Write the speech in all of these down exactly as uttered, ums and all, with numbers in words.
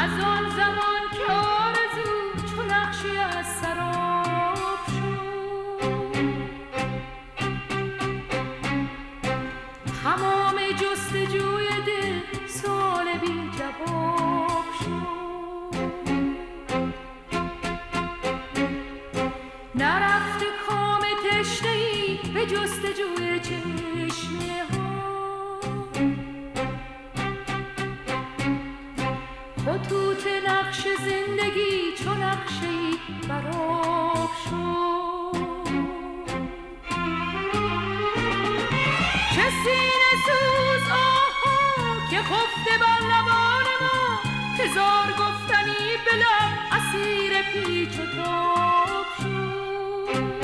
از آن زمان که آرزو چو نقشی از سراب شد، تمام جستجوی دل سوال بی جواب شد. نرفته کام تشنه‌ای به جستجوی چشمه ها، خطوط نقش زندگی چو نقشه‌ای برآب شد. چه سینه سوز آها که خفته بر لبان ما، هزار گفتنی به لب اسیر پیچ و تاب شد.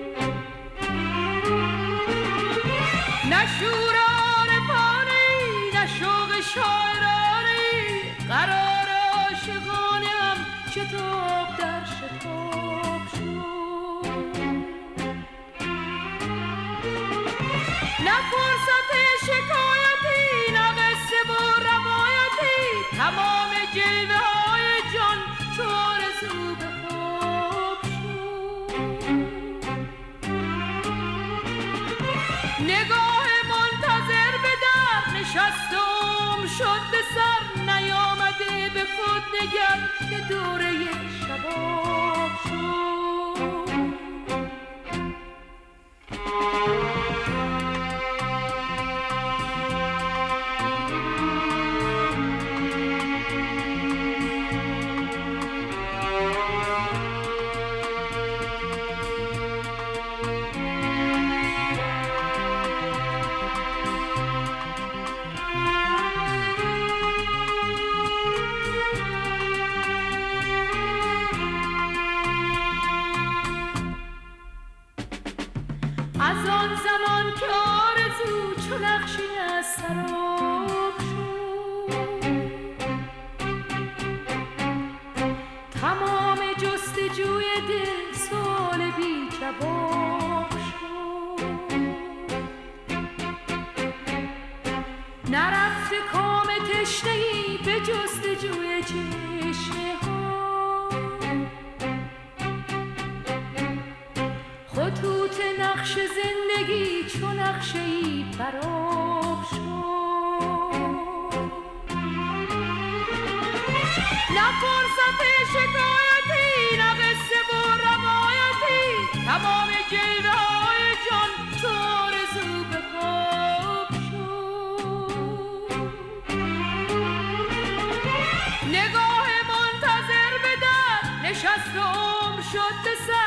نه شور عارفانه‌ای نه شوق شاعرانه‌ای، قرار عاشقانه‌ام شتاب در شتاب شد. نه فرصت شکایتی نه قصه و روایتی، تمام جلوه های جان چو آرزو به خواب شد. نگاه منتظر به در نشستم شد به سر، نیامده به خود نگر که دوره شباب شد. از آن زمان که آرزو چو نقشی از سراب شد، تمام جستجوی دل سوال بی جواب شد. نرفته کام تشنه‌ای به جستجوی چشمه ها، خطوط نقش زندگی چو نقشه‌ای برآب شد. نه فرصت شکایتی نه قصه و روایتی، تمام جلوه های جان چو آرزو به خواب شد. نگاه منتظر به در نشستم شد به سر،